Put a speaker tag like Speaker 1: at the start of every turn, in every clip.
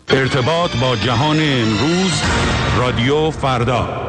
Speaker 1: ارتباط با جهان امروز، رادیو فردا.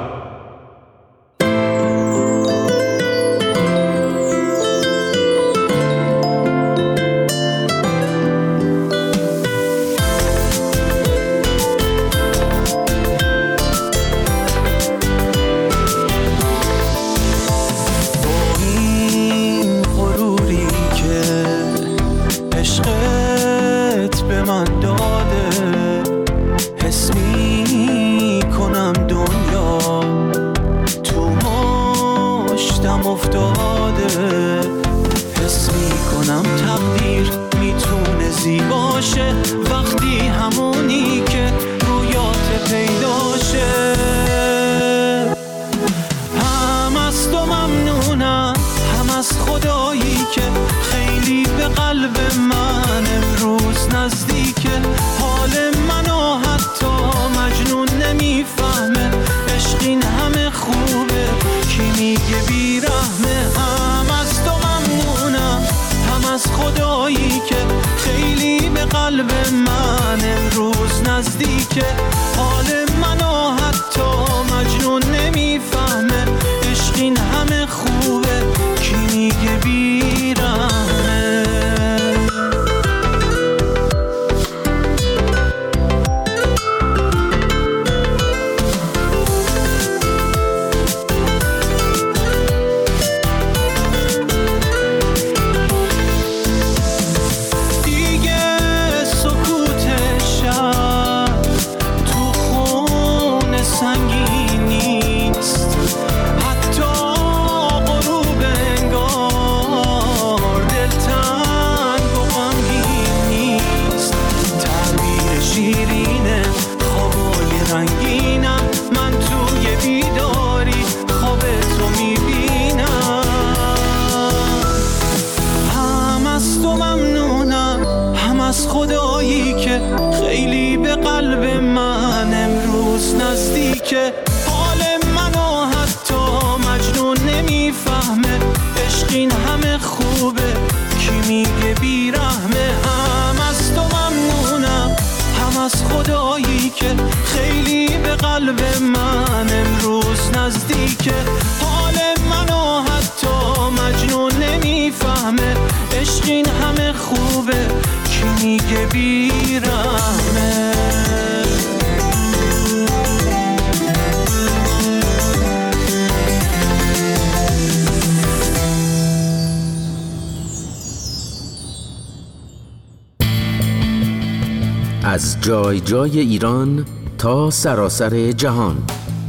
Speaker 2: از جای جای ایران تا سراسر جهان،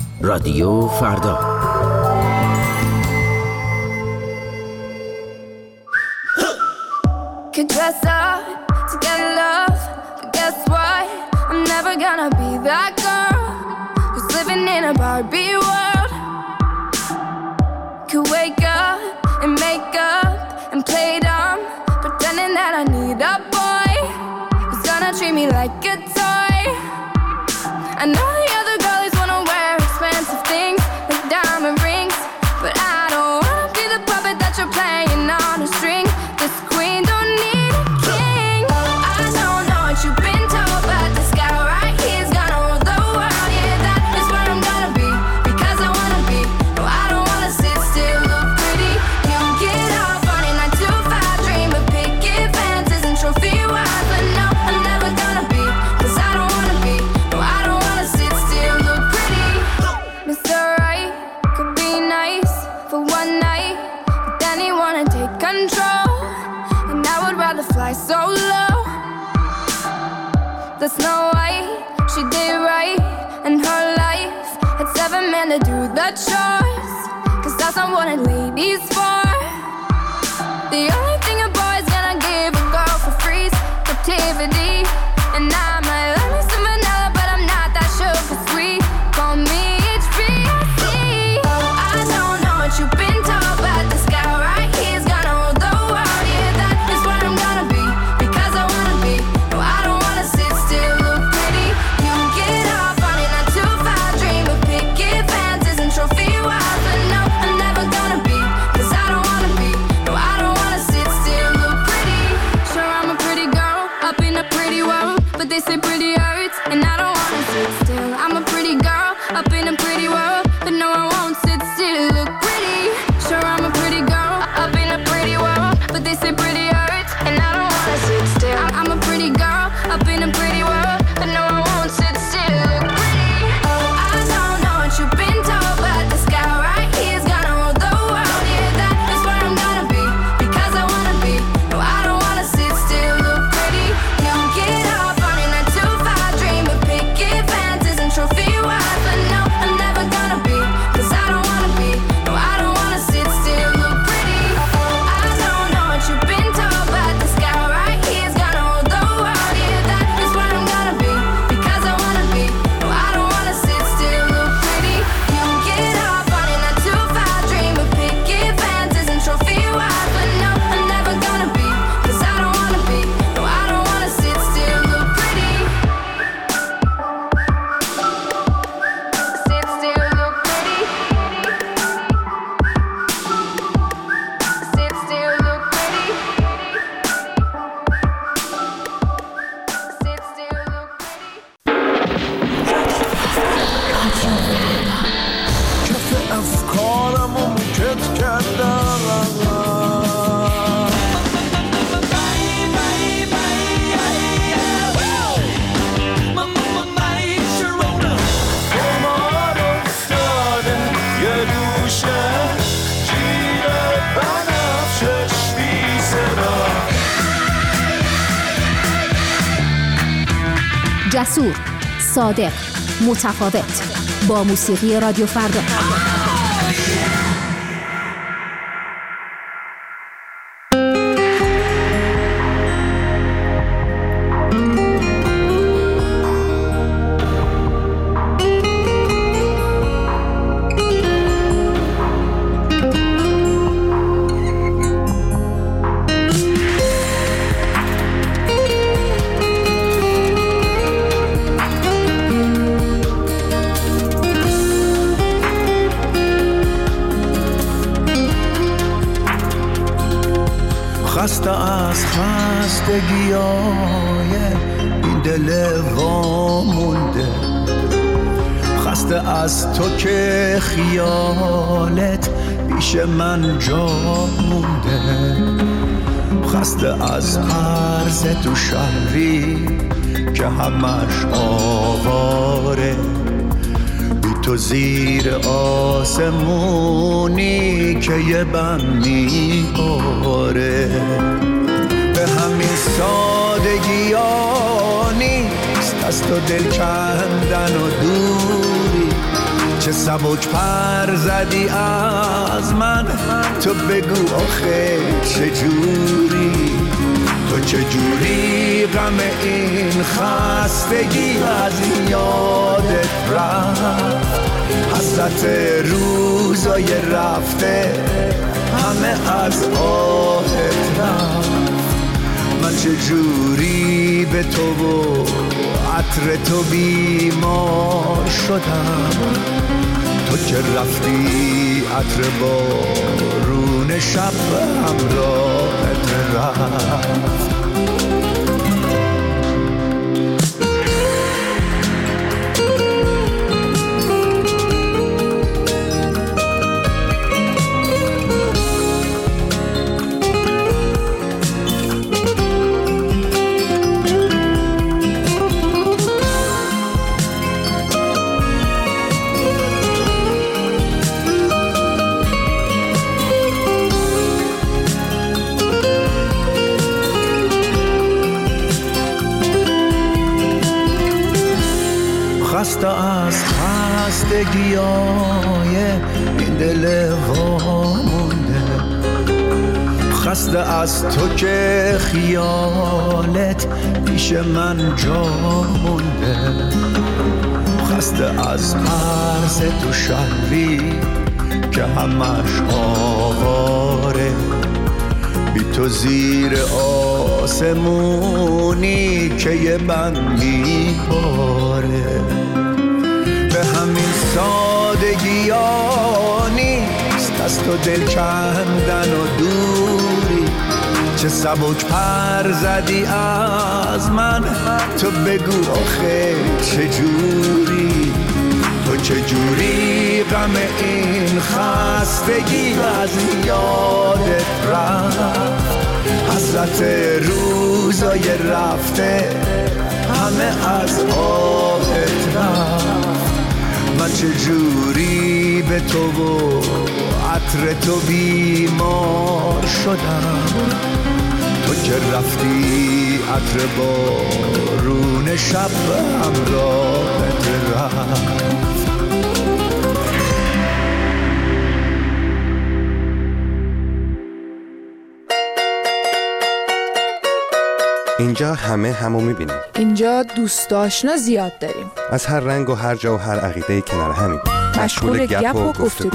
Speaker 2: رادیو فردا.
Speaker 3: Treat me like a toy. I know the other girlies wanna wear expensive things like diamond rings, but I don't wanna be the puppet that you're playing on a string. This queen don't need a king. I don't know what you've been told, but this guy right here's gonna rule the world. Yeah, that is where I'm gonna be, because I wanna be. No, I don't wanna sit still, look pretty. You get off on a 9 to 5 dream of picket fences and trophy wives, but no, I'm never gonna be, cause I don't wanna be. No, I don't wanna sit still, look pretty. Mr. Right could be nice for one night, but then he wanna take control, and I would rather fly solo. The Snow White, she did right in her life, had 7 men to do the chores, cause that's not what a lady's for. The only thing a boy's gonna give a girl for free is captivity, and I might love me some vanilla, but I'm not that sugar sweet. Call me HBC. I don't know what you've been told, but this guy right here's gonna rule the world. Yeah, that is where I'm gonna be, because I wanna be. No, I don't wanna sit still, look pretty. You get off on a 9 to 5 dream of picket fences and trophy wives, but no, I'm never gonna be, cause I don't wanna be. No, I don't wanna sit still, look pretty. Sure, I'm a pretty girl up in a pretty world, but they say pretty hurts.
Speaker 4: جسور، صادق، متفاوت. با موسیقی رادیو فردا.
Speaker 5: خسته از خستگیای این دل وامونده، خسته از تو که خیالت پیش من جا مونده، خسته از عرض تو شهری که همش آواره، بی تو زیر آسمونی که یه بم میباره. به همین سادگی ها نیست از تو دل کندن و دوری، چه سبک پر زدی از من، تو بگو آخه چجوری، تو چجوری غم این خستگی از یادت رفت، حسرت روزای رفته همه از آهت رفت. من چجوری به تو و عطر تو بیمار شدم، تو که رفتی عطر بارون شب همراهت رفت. خسته از خستگیای این دل وامونده، خسته از تو که خیالت پیش من جا مونده، خسته از عرض تو شهری که همش آواره، بی تو زیر آسمونی که یه بم میباره. به همین سادگی ها نیست از تو دل کندن و دوری، چه سبک پر زدی از من، تو بگو آخه چجوری، تو چجوری غم این خستگی از یادت رفت، حسرت روزای رفته همه از آهت رفت. من چجوری به تو و عطر تو بیمار شدم، تو که رفتی عطر بارون شب همراهت رفت.
Speaker 6: اینجا همه همو میبینیم.
Speaker 7: اینجا دوست آشنا زیاد داریم،
Speaker 6: از هر رنگ و هر جا و هر عقیده کنار همیم،
Speaker 7: مشغول گپ و گفتگو.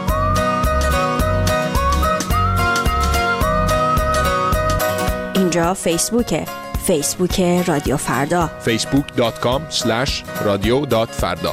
Speaker 8: اینجا فیسبوک رادیو فردا،
Speaker 9: facebook.com/radio.farda.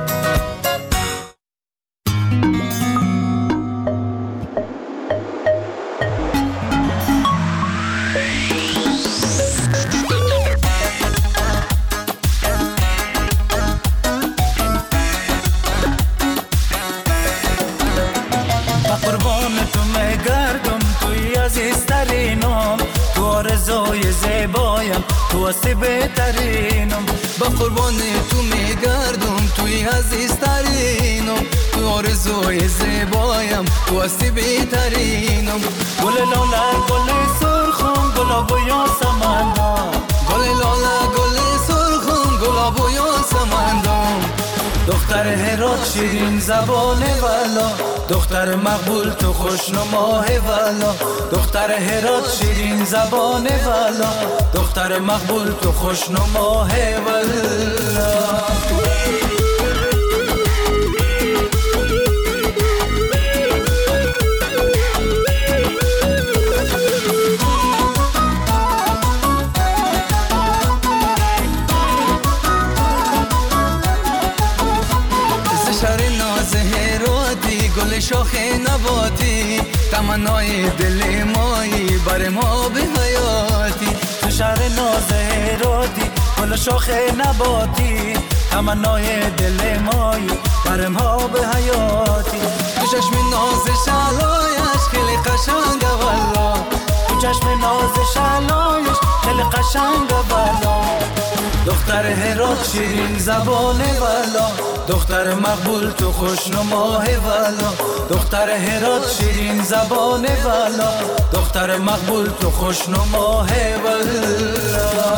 Speaker 10: تو هستی بهترینم، با قربان تو میگردم، توی عزیزترینم، تو آرزوی زیبایم، تو هستی بهترینم. گل لاله گل سرخم، گلاب و یاسمنم، گل لاله گل سرخم، دختر هرات شیرین زبانه والا، دختر مقبول تو خوشنماه والا، دختر هرات شیرین زبانه والا، دختر مقبول تو خوشنماه والا. گل شاخ نباتی تمنای دل مایی بر ما به حیاتی، تو شهر ناز هراتی گل شاخ نباتی تمنای دل مایی بر ما به حیاتی، تو چشم ناز شلایش خیلی قشنگه والا، تو چشم ناز شلایش خیلی قشنگه والا، دختر هرات شیرین زبانه والا، دختر مقبول تو خوشنماه والا، دختر هرات شیرین زبانه والا، دختر مقبول تو خوشنماه والا.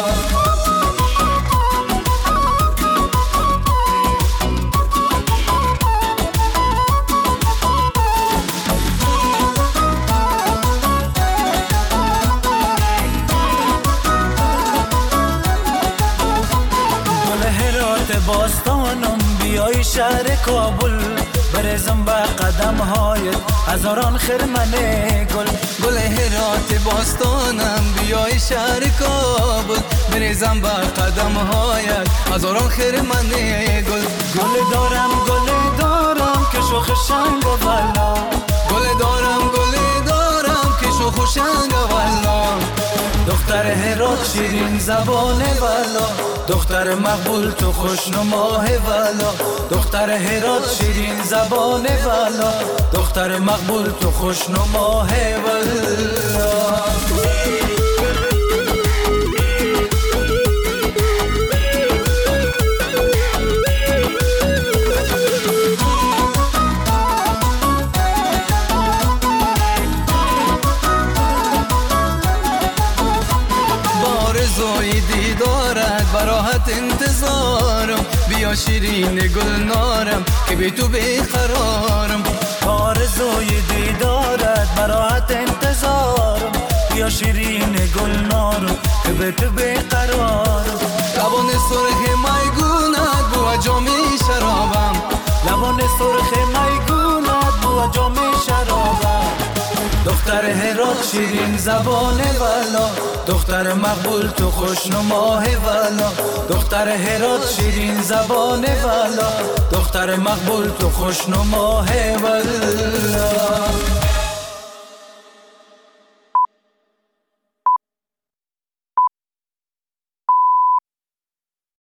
Speaker 10: باستانم بیای شهر کابل، برزم به قدم هایت هزاران خرمن گل، گل هرات باستانم بیای شهر کابل، برزم به قدم هایت هزاران خرمن گل، گل دارم که شوخ شنگ والا، گل دارم که شوخ شنگ والا، دختر هرات شیرین زبانه والا، دختر مقبول تو خوشنماه والا، دختر هرات شیرین زبانه والا، دختر مقبول تو خوشنماه والا. دیدارت براحت انتظارم، بیا شیرین گلنارم که بی تو بیقرارم، آرزوی دیدارت براحت انتظارم، بیا شیرین گلنارم که بی تو بیقرارم، لبان سرخ میگونت بو جام شرابم، لبان سرخ میگونت بو جام شرابم، دختر هرات شیرین زبانه والا، دختر مقبول تو خوشنماه والا، دختر هرات شیرین زبانه والا، دختر مقبول تو خوشنماه والا.